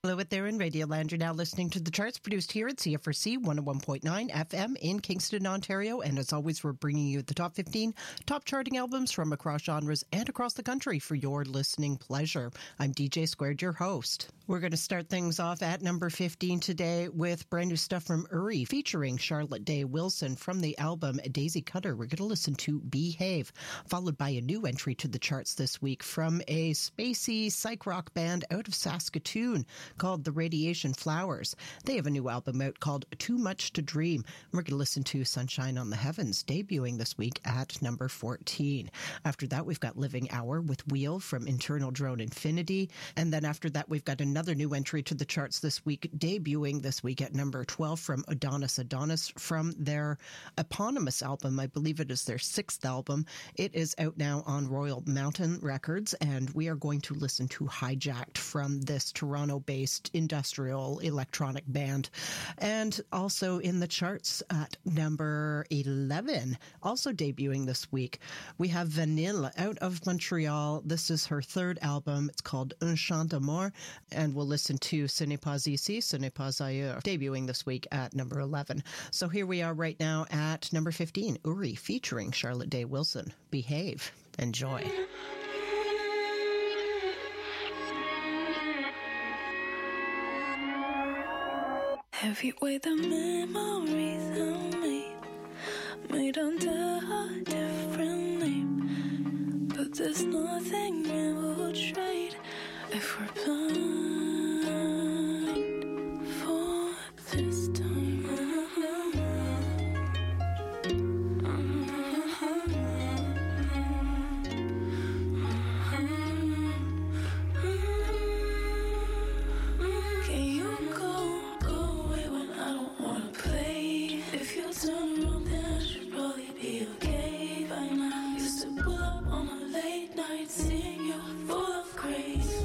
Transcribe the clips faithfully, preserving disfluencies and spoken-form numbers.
Hello out there in Radioland. You're now listening to the charts produced here at C F R C one oh one point nine F M in Kingston, Ontario. And as always, we're bringing you the top fifteen top charting albums from across genres and across the country for your listening pleasure. I'm D J Squared, your host. We're going to start things off at number fifteen today with brand new stuff from Uri featuring Charlotte Day Wilson from the album Daisy Cutter. We're going to listen to Behave, followed by a new entry to the charts this week from a spacey psych rock band out of Saskatoon called The Radiation Flowers. They have a new album out called Too Much to Dream. We're going to listen to Sunshine on the Heavens, debuting this week at number fourteen. After that, we've got Living Hour with Wheel from Internal Drone Infinity. And then after that, we've got another new entry to the charts this week, debuting this week at number twelve from Adonis Adonis from their eponymous album. I believe it is their sixth album. It is out now on Royal Mountain Records, and we are going to listen to Hijacked from this Toronto-based industrial electronic band. And also in the charts at number eleven, also debuting this week, we have Vanille out of Montreal. This is her third album. It's called Un Chant d'Amour, and we'll listen to Ce n'est pas ici, ce n'est pas ailleurs, debuting this week at number eleven. So here we are right now at number fifteen, Uri featuring Charlotte Day Wilson. Behave. Enjoy. Heavy weight the memories I made, made under a different name. But there's nothing I will trade if we're blind for this time. Seeing you full of grace.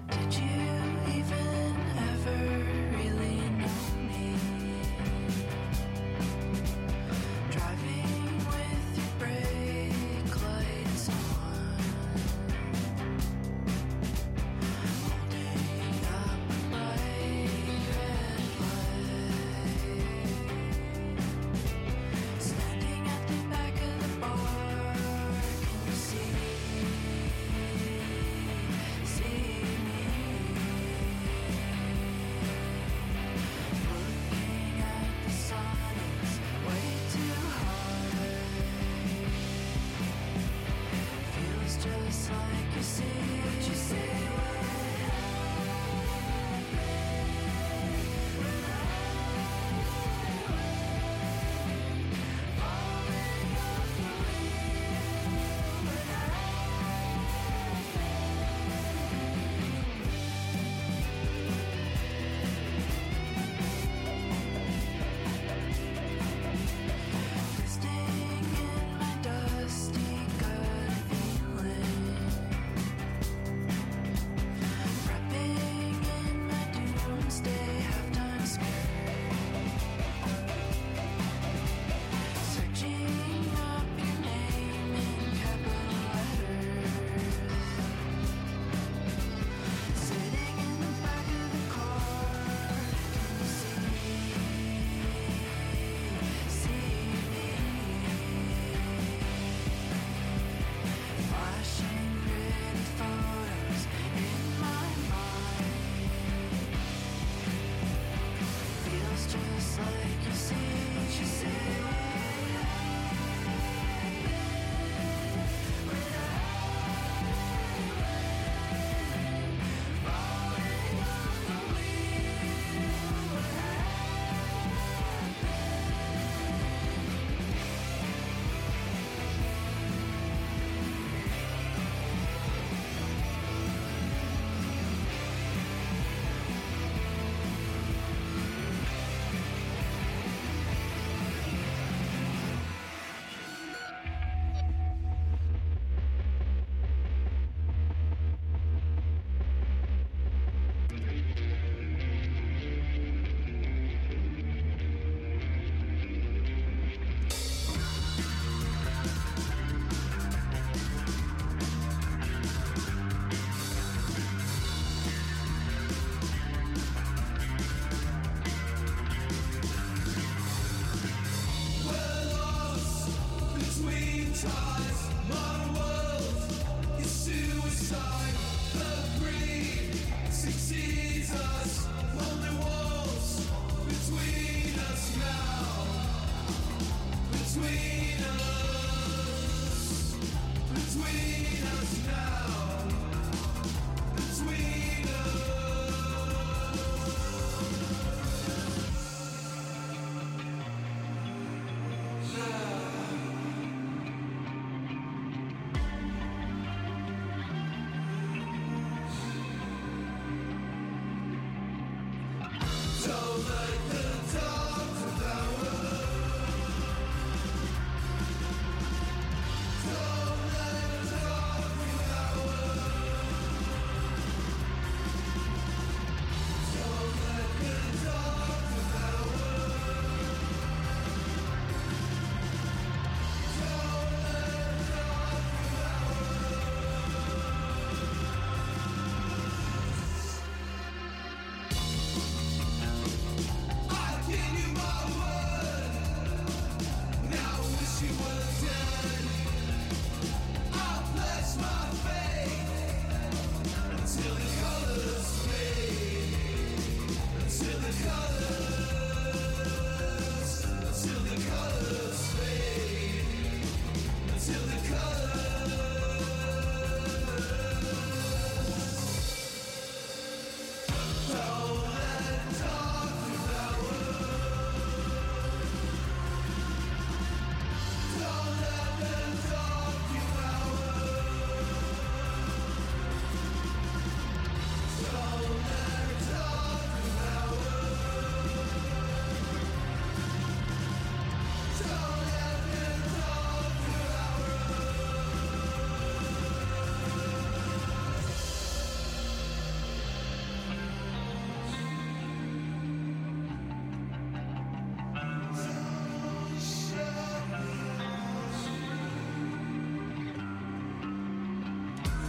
Did you even ever really know me? Driving with your brake lights on, holding up a bright red light, standing at the back of the bar. Can you see, see me? Looking at the sun is way too hard. Feels just like you see what you say. Resting in my dusty gut feeling, wrapping in my doomsday halftime skirt, searching up your name in capital letters, sitting in the back of the car. Can you see, see me? Flashing pretty photos in my mind. Feels just like you see what you say.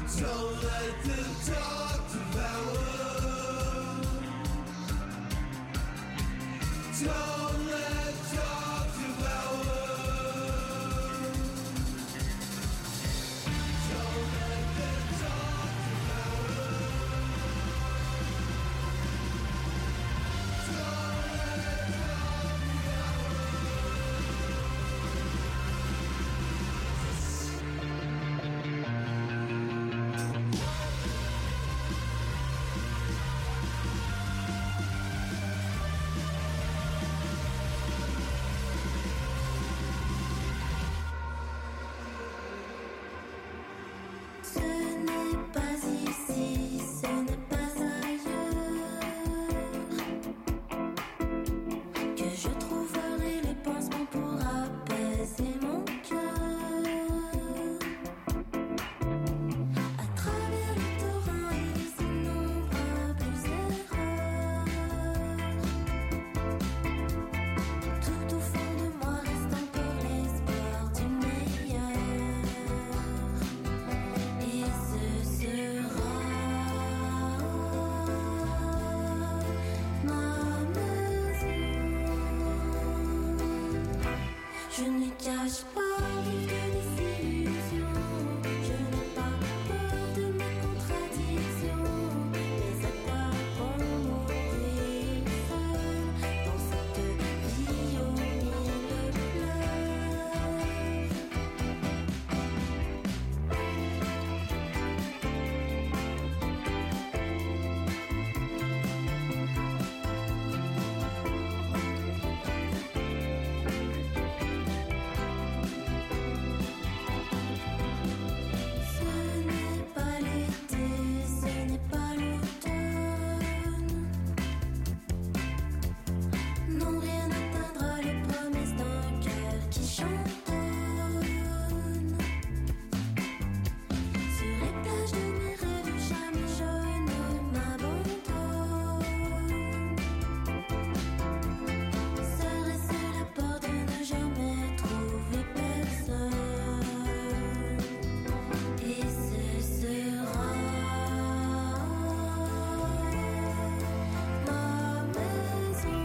Don't let the dark devour. Don't let dark devour. Don't let the dark devour. Don't let dark Ce n'est pas ici, ce n'est pas ailleurs que je trouverai les pansements pour apaiser mon cœur. À travers le torrent et les innombrables erreurs, tout au fond de moi reste encore l'espoir du meilleur. Et ce sera ma maison. Je ne cache pas vivre des illusions. Je n'ai pas peur de mes contradictions. Mais à quoi bon mourir seul dans cette vie aux mille pleurs? Ce n'est pas l'été, ce n'est pas l'automne. Non, rien n'atteindra les promesses d'un cœur qui chantonne. Sur les plages de mes rêves, jamais je ne m'abandonne. Serait-ce la peur de ne jamais trouver personne? Et ce sera ma maison.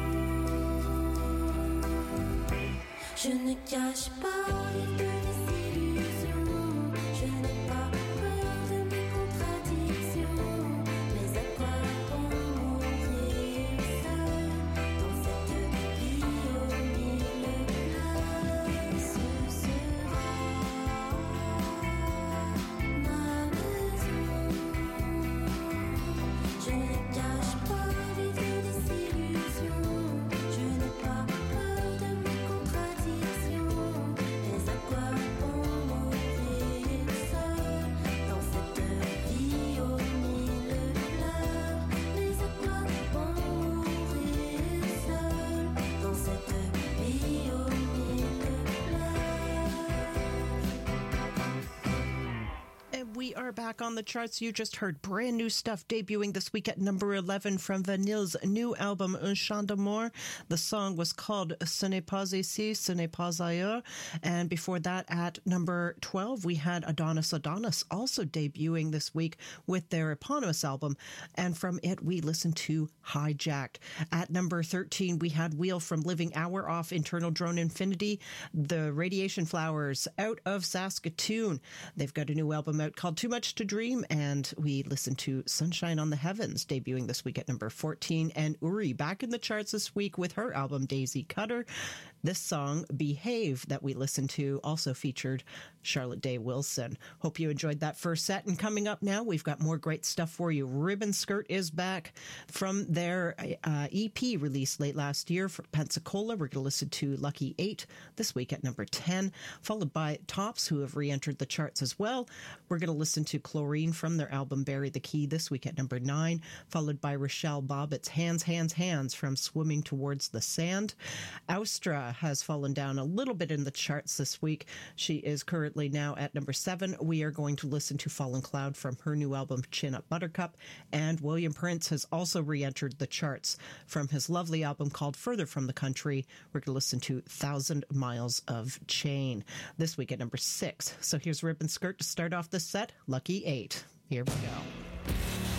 Je ne cache pas vivre des illusions. Je n'ai pas peur de mes contradictions. Mais à quoi bon mourir seul dans cette vie aux mille pleurs? Ce sera ma maison. Je ne cache pas vivre des illusions. Je n'ai pas peur de mes contradictions. Mais à quoi bon mourir seul dans cette vie aux mille pleurs? Mais à quoi bon mourir seul dans cette vie aux mille pleurs? And we are back on the charts. You just heard brand new stuff debuting this week at number eleven from Vanille's new album, Un Chant d'Amour. The song was called Ce n'est pas ici, ce n'est pas ailleurs. And before that, at number twelve, we had Adonis Adonis also debuting this week with their eponymous album. And from it, we listened to Hijacked. At number thirteen, we had Wheel from Living Hour off Internal Drone Infinity. The Radiation Flowers out of Saskatoon. They've got a new album out called Too Much to Dream, and we listened to Sunshine on the Heavens debuting this week at number fourteen, and Uri back in the charts this week with her album Daisy Cutter. This song, Behave, that we listened to, also featured Charlotte Day Wilson. Hope you enjoyed that first set. And coming up now, we've got more great stuff for you. Ribbon Skirt is back from their uh, E P released late last year for Pensacola. We're going to listen to Lucky eight this week at number ten, followed by Tops, who have re-entered the charts as well. We're going to listen to Chlorine from their album Bury the Key this week at number nine, followed by Rochelle Bobbitt's Hands, Hands, Hands from Swimming Towards the Sand. Austra uh, has fallen down a little bit in the charts this week. She is currently now at number seven. We are going to listen to Fallen Cloud from her new album, Chin Up Buttercup. And William Prince has also re-entered the charts from his lovely album called Further From the Country. We're going to listen to Thousand Miles of Chain this week at number six. So here's Ribbon Skirt to start off this set, Lucky Eight. Here we go.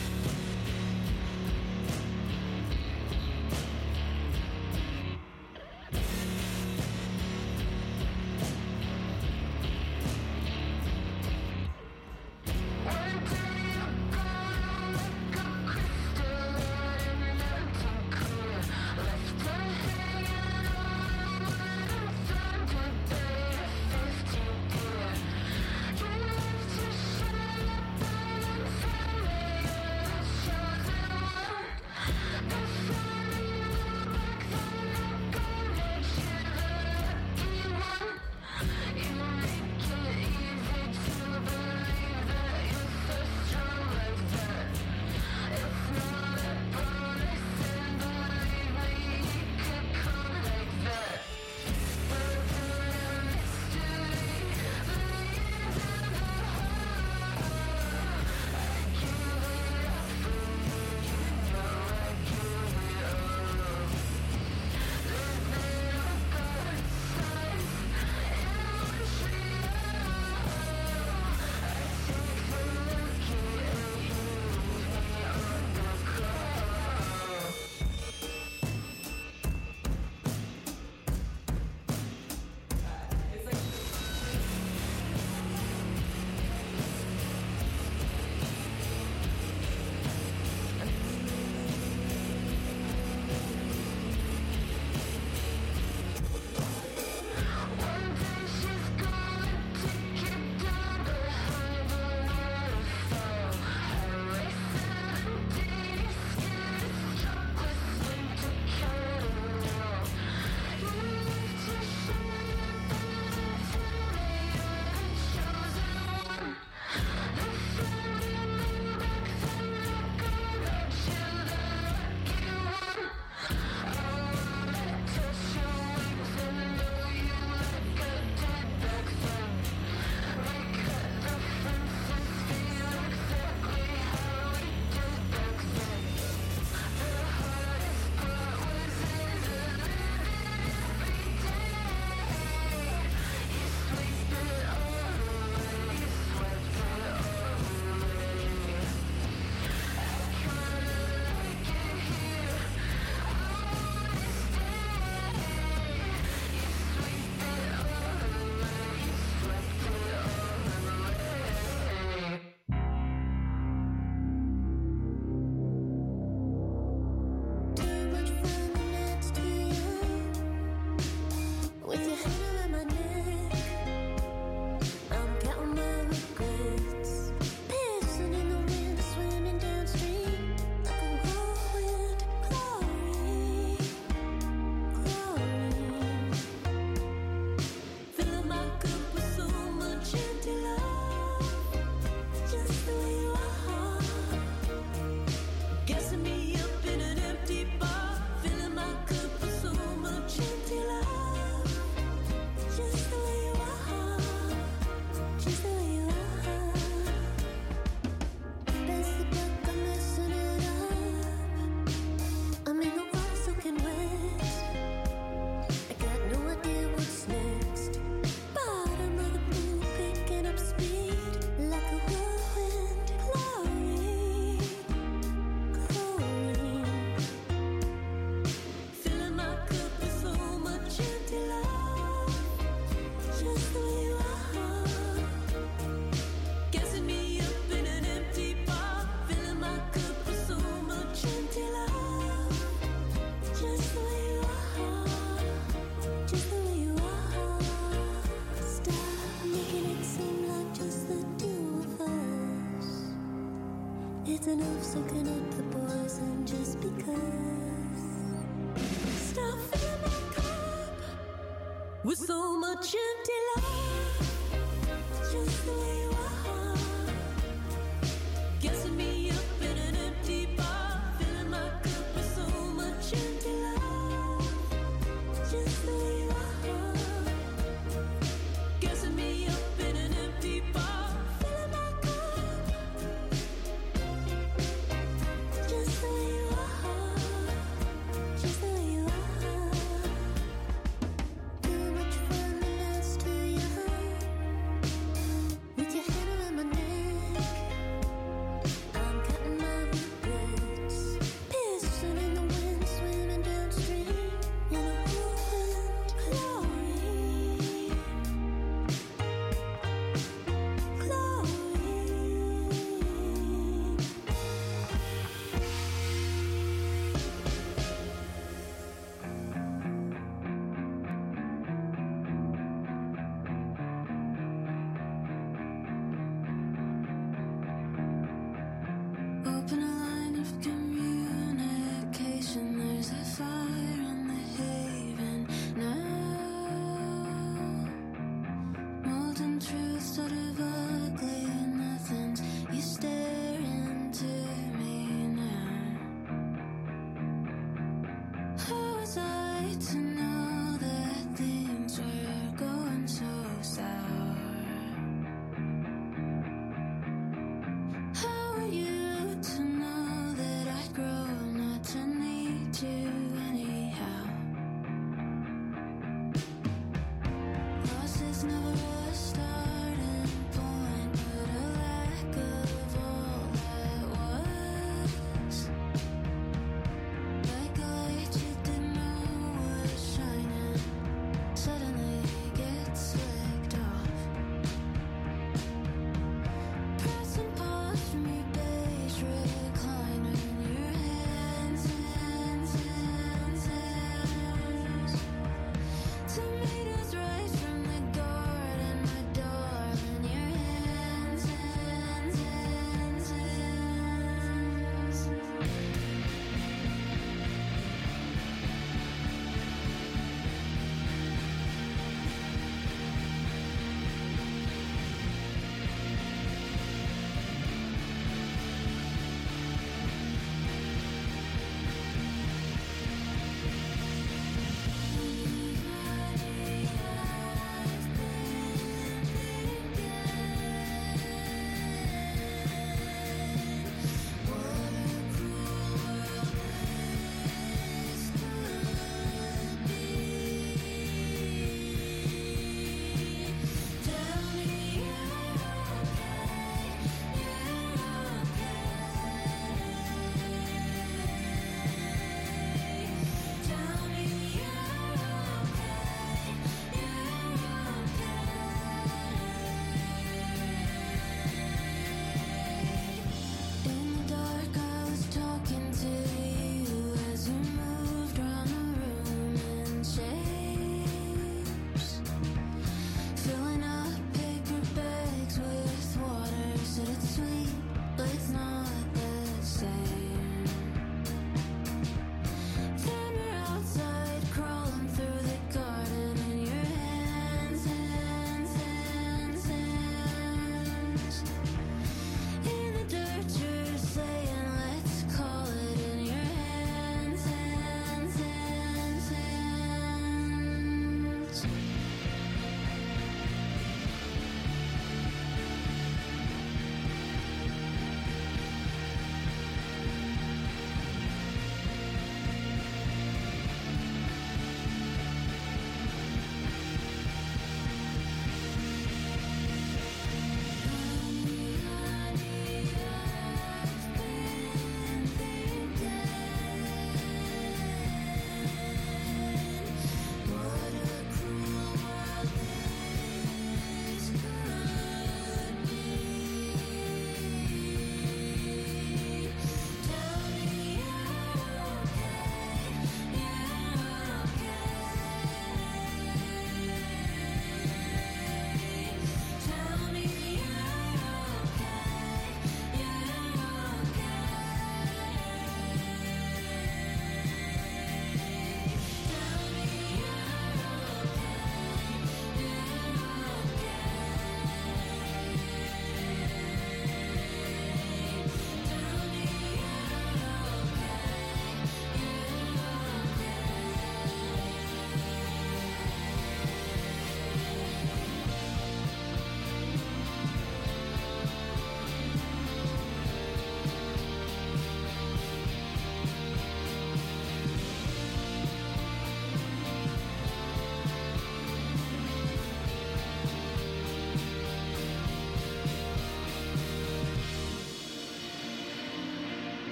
It's enough soaking up the poison just because. Stop filling my cup with so much empty love, just the way you are. Guessing me up in an empty bar, filling my cup with so much empty love, just the way you are. to know that things were going so sour? How are you to know that I'd grow not to need you anyhow? Loss is never a starting point, but a lack of all that was. Like a light you didn't know was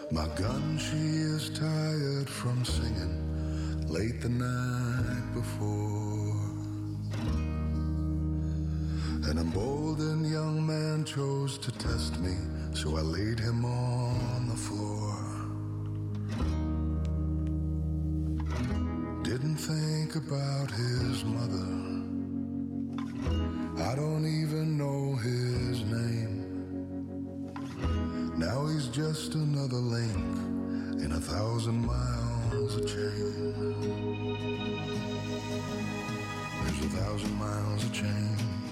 My gun, she is tired from singing late the night before. An emboldened young man chose to test me, so I laid him on the floor. Didn't think about his mother. I don't even know his name. Now he's just another link in a thousand miles of chain. There's a thousand miles of chain,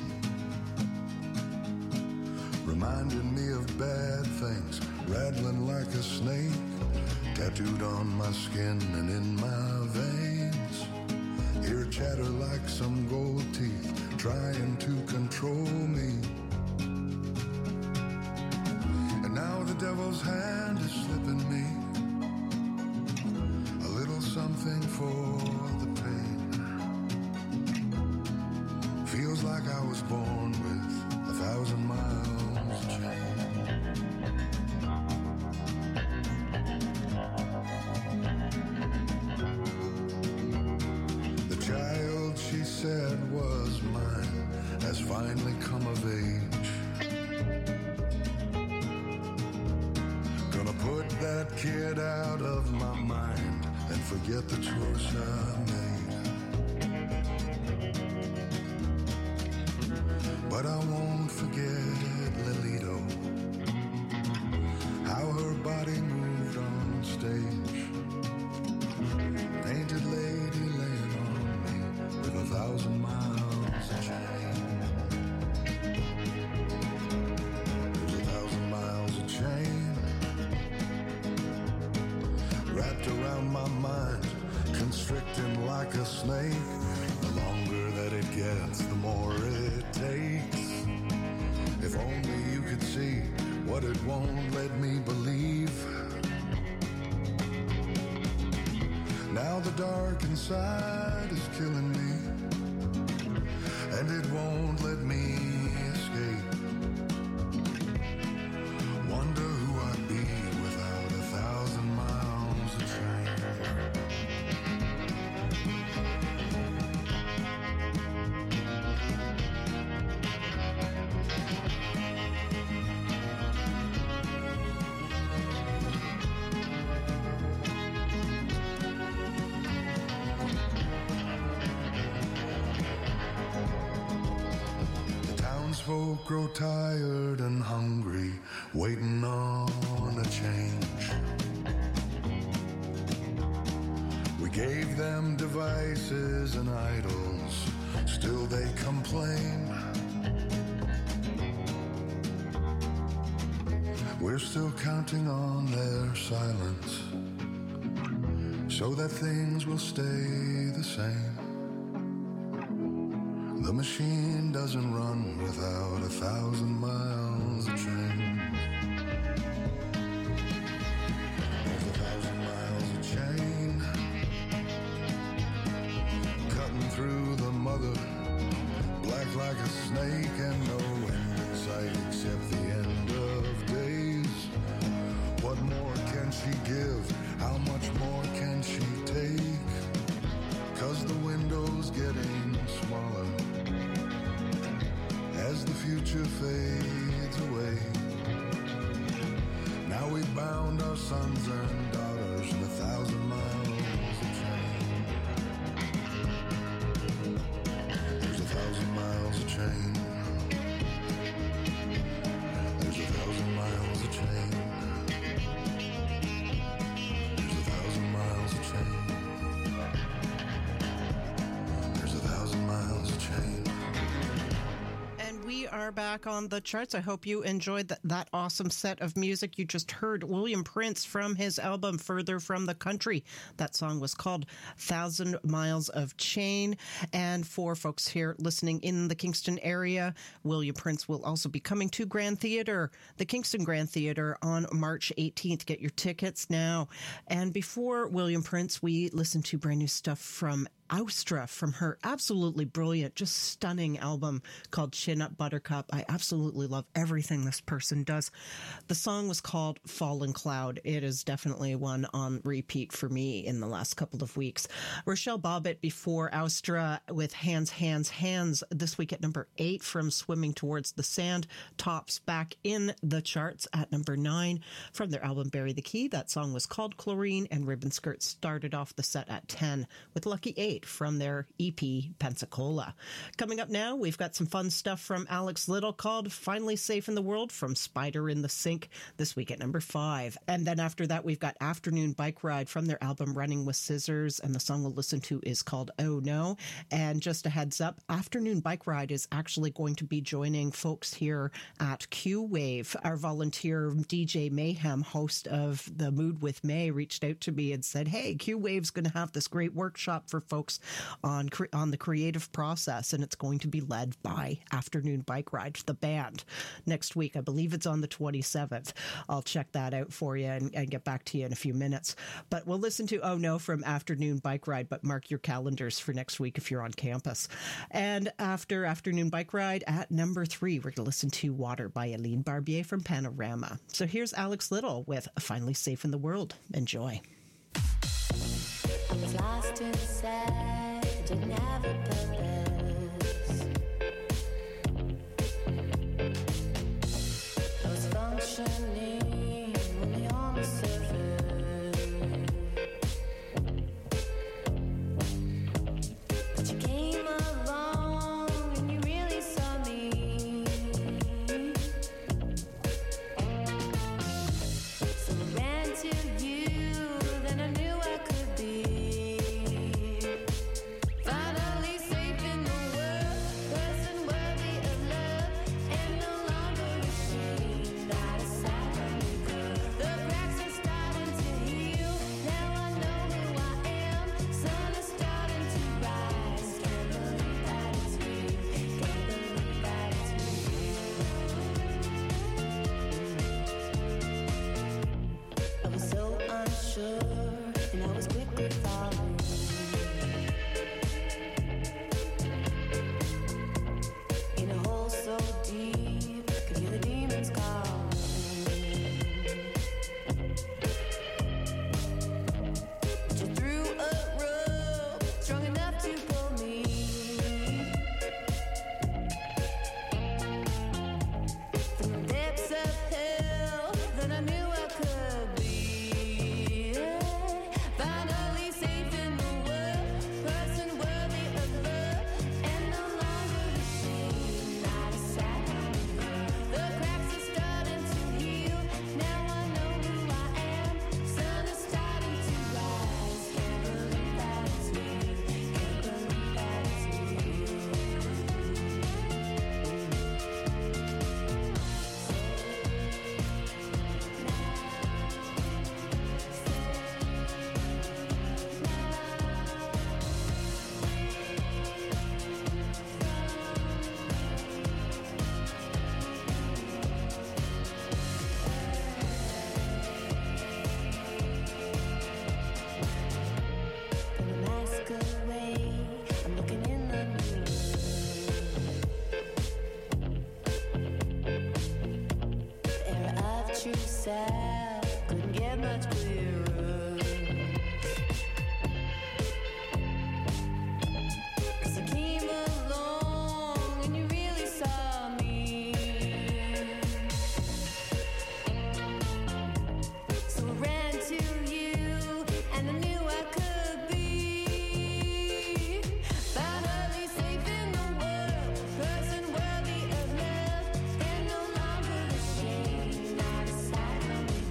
reminding me of bad things, rattling like a snake, tattooed on my skin and in my veins. Ear chatter like some gold teeth, trying to control me. And now the devil's hand is slipping me a little something for the pain. Feels like I was born with a thousand miles of chain. The child she said was mine has finally come of age. Gonna put that kid out of my mind and forget the choice I made. But I won't forget Lolita, how her body moved on stage. Painted lady laying on me with a thousand miles of chain. There's a thousand miles of chain wrapped around my mind, constricting like a snake. The longer that it gets, the more it takes. If only you could see what it won't let me believe. Now the dark inside is killing me, and it won't let me escape. Wonder who I'd be without a thousand miles of train. Folk grow tired and hungry, waiting on a change. We gave them devices and idols, still they complain. We're still counting on their silence, so that things will stay the same. The machine doesn't run without a thousand miles of train. There's a thousand miles of chain cutting through the mother, black like a snake, and no end in sight except the end of days. What more can she give? How much more can she take? 'Cause the window's getting smaller as the future fades away. Now we've bound our sons and daughters in a thousand miles of chain. There's a thousand miles of chain. There's a thousand miles of chain. There's a thousand miles of chain. There's a thousand miles of chain. And we are back on the charts. I hope you enjoyed that, that awesome set of music. You just heard William Prince from his album Further from the Country. That song was called Thousand Miles of Chain. And for folks here listening in the Kingston area, William Prince will also be coming to Grand Theater, the Kingston Grand Theater, on March eighteenth. Get your tickets now. And before William Prince, we listened to brand new stuff from Austra from her absolutely brilliant, just stunning album called Chin Up Buttercup. I absolutely love everything this person does. The song was called Fallen Cloud. It is definitely one on repeat for me in the last couple of weeks. Rochelle Bobbitt before Austra with Hands, Hands, Hands this week at number eight from Swimming Towards the Sand. Tops back in the charts at number nine from their album Bury the Key. That song was called Chlorine, and Ribbon Skirt started off the set at ten with Lucky Eight from their E P Pensacola. Coming up now, we've got some fun stuff from Alex Little called Finally Safe in the World from Spider in the Sink this week at number five. And then after that, we've got Afternoon Bike Ride from their album Running with Scissors, and the song we'll listen to is called Oh No. And just a heads up, Afternoon Bike Ride is actually going to be joining folks here at Q Wave. Our volunteer D J Mayhem, host of the Mood with May, reached out to me and said, hey, Q Wave's going to have this great workshop for folks on cre- on the creative process, and it's going to be led by Afternoon Bike Ride, the band, next week. I believe it's on the twenty-seventh. I'll check that out for you and, and get back to you in a few minutes. But we'll listen to Oh No from Afternoon Bike Ride, but mark your calendars for next week if you're on campus. And after Afternoon Bike Ride, at number three, we're going to listen to Water by Aline Barbier from Panorama. So here's Alex Little with Finally Safe in the World. Enjoy. I was lost inside, didn't have a purpose. I was functioning only on the surface. But you came along and you really saw me. So I ran to you, then I knew I could be. Finally safe in the world, person worthy of love, and no longer ashamed. Out of sight, the cracks are starting to heal. Now I know who I am. Sun is starting to rise. Can't believe that it's real. Can't believe that it's real. I was so unsure, and I was quickly falling. In a hole so deep, could hear the demons calling. But you threw a rope strong enough to pull me. From the depths of hell, then I knew I could be. Finally safe in the world, person worthy of love, and no longer ashamed. Out of sight, the cracks are starting to heal. Now I know who I am. Sun is starting to rise. Can't believe that it's real. Can't believe that it's Pull the mask away, I'm looking in the mirror. The era of true self couldn't get much clearer. 'Cause I came along and you really saw me. So I ran to you, and I knew I could be. Finally safe in the world, person worthy of love, and no longer ashamed. Out of sight,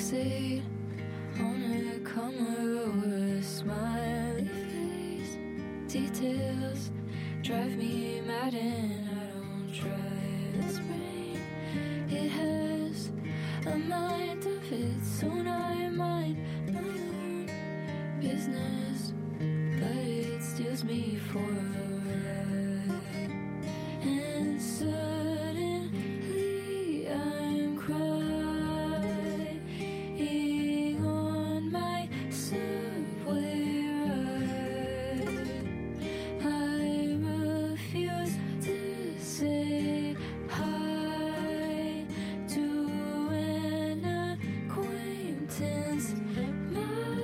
fixate on a comma or a smiley face. Details drive me mad and I don't try. This brain, it has a mind of its own. I mind my own business, but it steals me for a ride. And suddenly I'm crying on my subway ride. I refuse to say hi to an acquaintance. My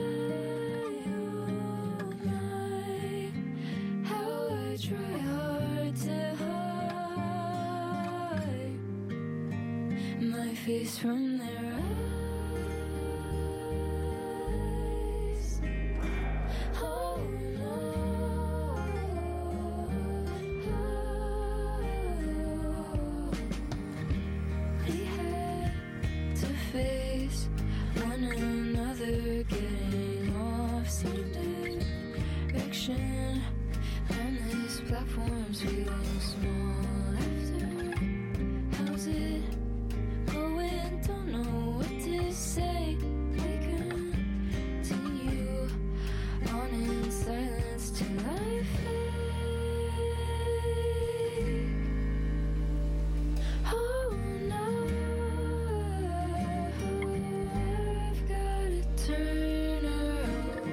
oh my, how I try hard to hide my face from their eyes. Oh no, we had to face one another, getting off some direction on this platform's feeling small after. How's it going? Don't know what to say. We continue on in silence till I fade. Oh no, I've gotta turn around.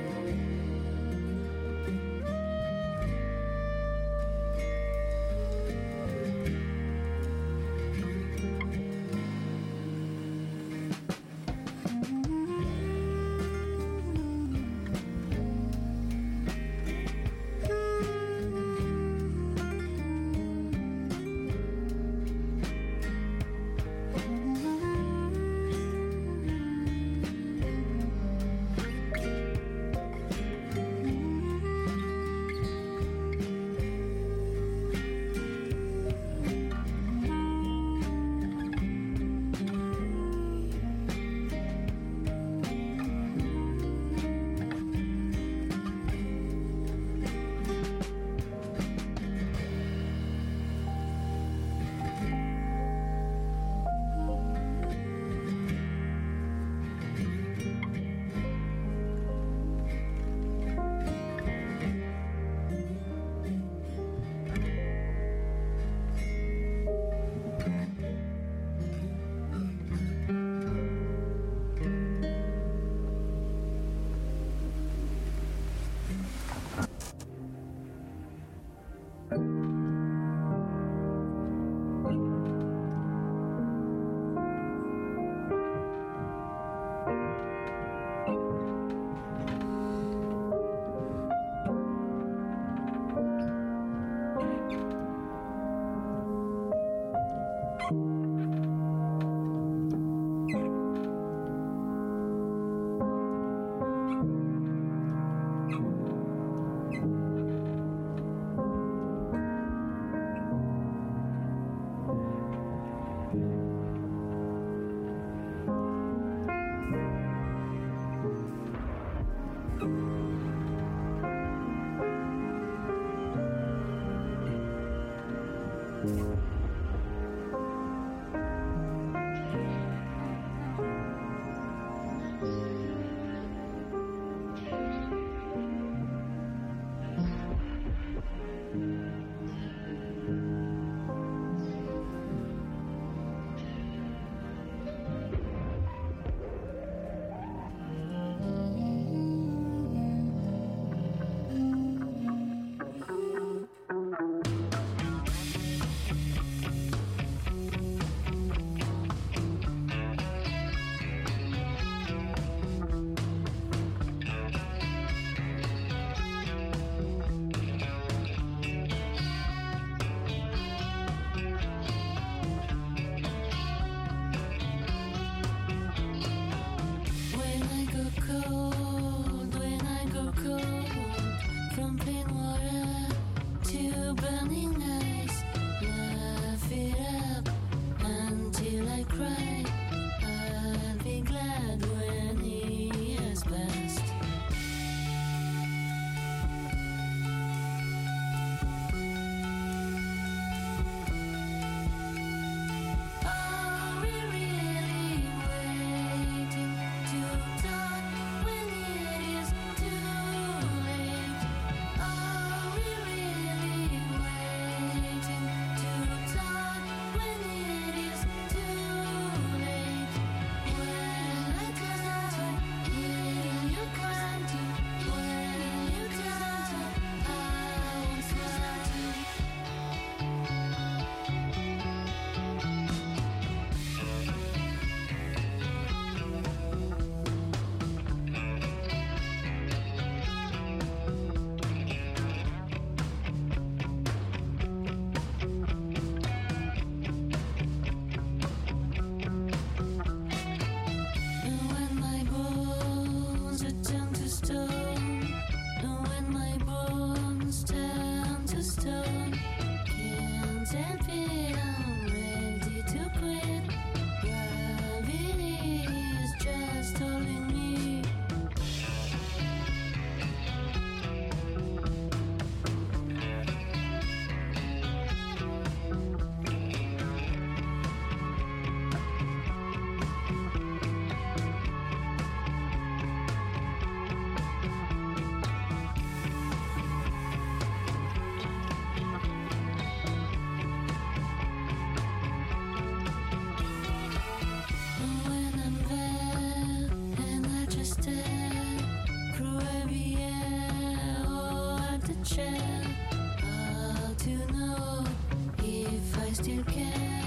chair. How to know if I still care?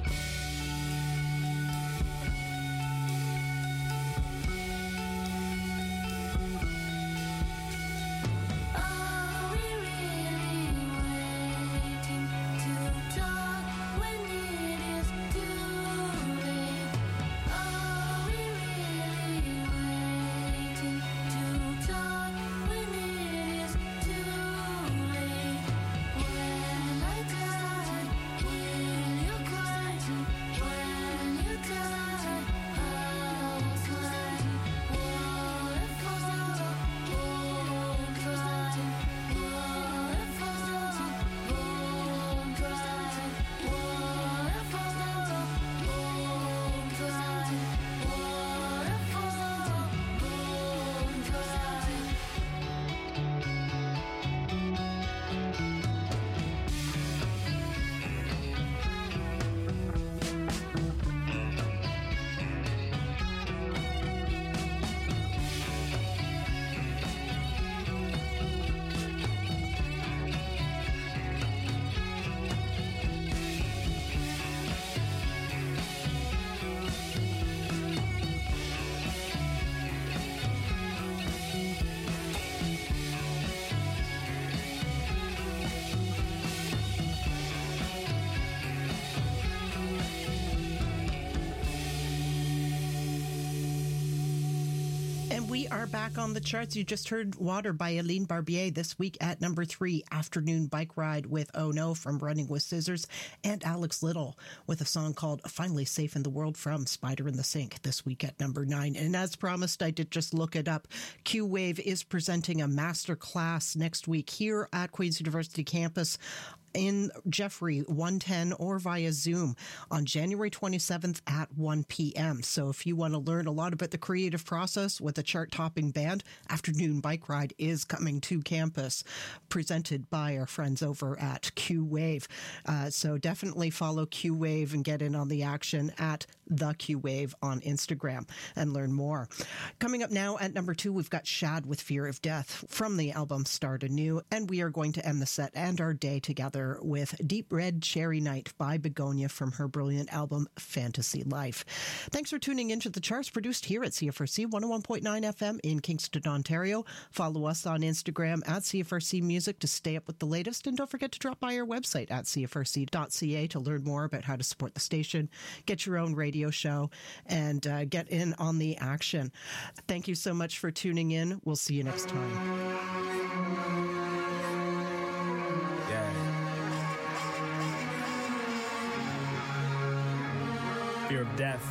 Are we really waiting to talk when it is too late? Are we really waiting to talk when it is too late? When I die, will you cry? When you die, I will smile. Waterfall, won't cry. Waterfall, won't cry. Waterfall, won't cry. Waterfall, won't cry. And we are back on the charts. You just heard Water by Aline Barbier this week at number three. Afternoon Bike Ride with Oh No from Running with Scissors. And Alex Little with a song called Finally Safe in the World from Spider in the Sink this week at number nine. And as promised, I did just look it up. Q-Wave is presenting a master class next week here at Queen's University campus in Jeffrey one ten or via Zoom on January twenty-seventh at one p.m. So if you want to learn a lot about the creative process with a chart-topping band, Afternoon Bike Ride is coming to campus, presented by our friends over at Q-Wave. Uh, so definitely follow Q-Wave and get in on the action at the Q-Wave on Instagram and learn more. Coming up now at number two, we've got Shad with Fear of Death from the album Start Anew, and we are going to end the set and our day together with Deep Red Cherry Night by Begonia from her brilliant album Fantasy Life. Thanks for tuning into the charts produced here at C F R C one oh one point nine F M in Kingston, Ontario. Follow us on Instagram at C F R C Music to stay up with the latest, and don't forget to drop by our website at c f r c dot c a to learn more about how to support the station, get your own radio show, and uh, get in on the action. Thank you so much for tuning in. We'll see you next time. Fear of death.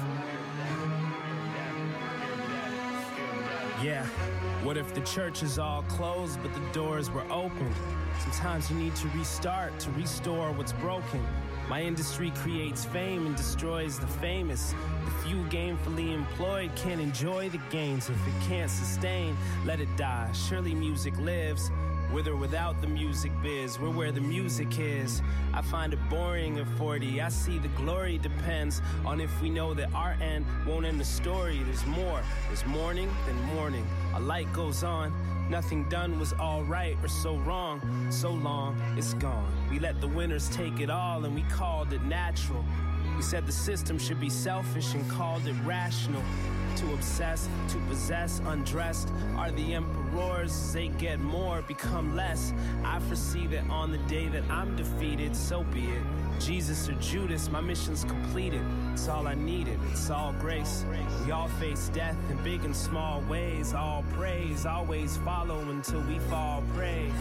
Yeah. What if the church is all closed, but the doors were open? Sometimes you need to restart to restore what's broken. My industry creates fame and destroys the famous. The few gainfully employed can't enjoy the gains. If it can't sustain, let it die. Surely music lives. With or without the music biz, we're where the music is. I find it boring at forty. I see the glory depends on if we know that our end won't end the story. There's more. There's morning, then morning. A light goes on. Nothing done was all right or so wrong. So long, it's gone. We let the winners take it all and we called it natural. We said the system should be selfish and called it rational. To obsess, to possess, undressed are the emperors. As they get more, become less. I foresee that on the day that I'm defeated, so be it. Jesus or Judas, my mission's completed. It's all I needed, it's all grace. We all face death in big and small ways. All praise, always follow until we fall prey.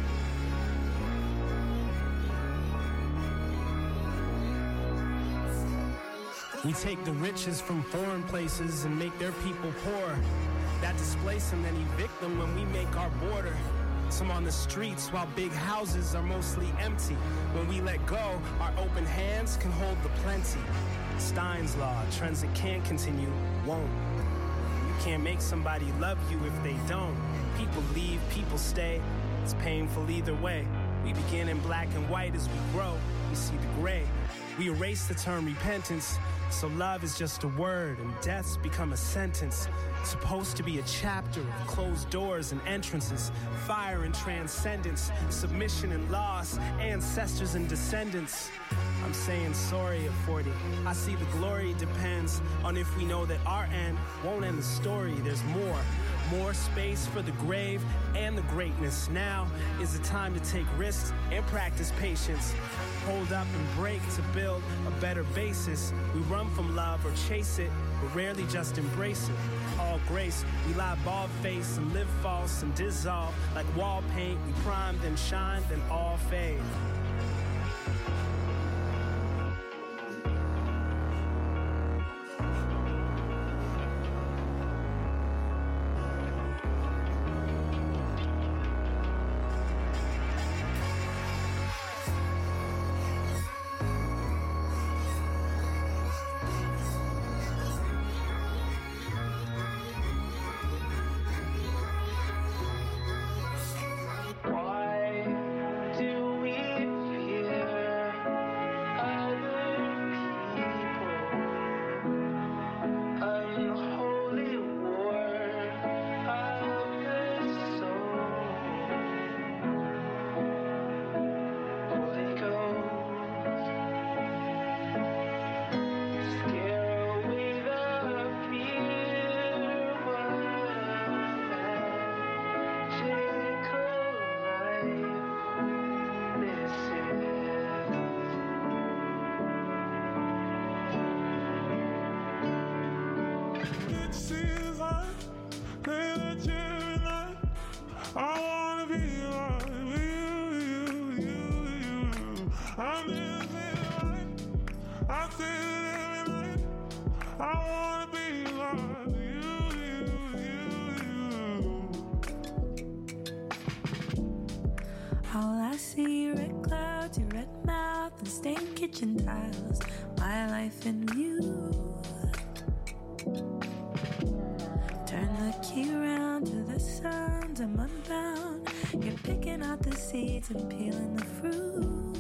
We take the riches from foreign places and make their people poor. That displace them, then evict them when we make our border. Some on the streets while big houses are mostly empty. When we let go, our open hands can hold the plenty. Stein's law, trends that can't continue, won't. You can't make somebody love you if they don't. People leave, people stay. It's painful either way. We begin in black and white as we grow. We see the gray. We erase the term repentance. So love is just a word, and death's become a sentence. Supposed to be a chapter of closed doors and entrances, fire and transcendence, submission and loss, ancestors and descendants. I'm saying sorry at forty. I see the glory depends on if we know that our end won't end the story. There's more. More space for the grave and the greatness. Now is the time to take risks and practice patience. Hold up and break to build a better basis. We run from love or chase it, but rarely just embrace it. All grace, we lie bald face and live false and dissolve like wall paint. We prime, then shine, then all fade. All I see red clouds, your red mouth, and stained kitchen tiles. My life in view. Turn the key around to the suns. I'm unbound. You're picking out the seeds and peeling the fruit.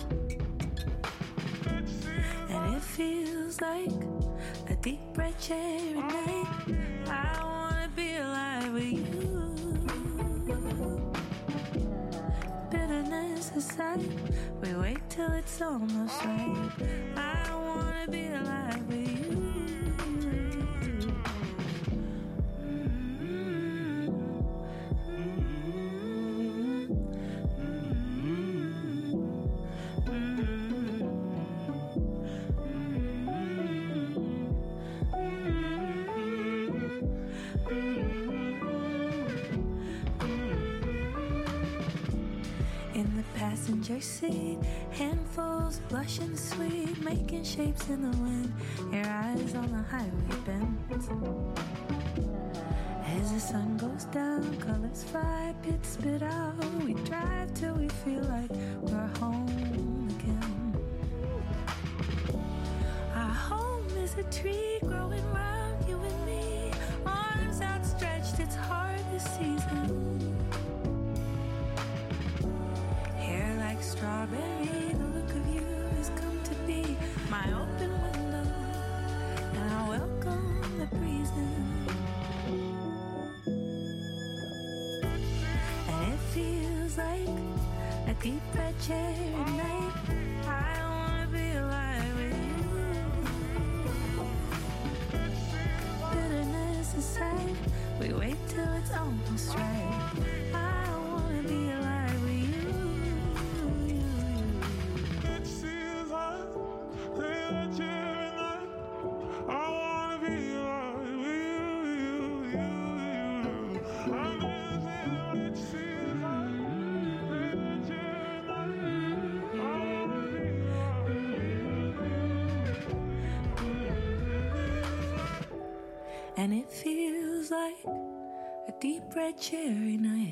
And it feels like a deep red cherry night. I wanna be alive with you. Bitterness aside, we wait till it's almost right. I wanna be alive with you. In the passenger seat, handfuls blushing sweet, making shapes in the wind. Your eyes on the highway bend. As the sun goes down, colors fly, pits spit out. We drive till we feel like we're home again. Our home is a tree growing round you and me. Arms outstretched, it's hard this season. Like strawberry, the look of you has come to be my open window, and I welcome the breeze in. And it feels like a deep red cherry night. I wanna be alive with you. Bitterness aside, we wait till it's almost right. I wanna be alive with you. And it feels like a deep red cherry night.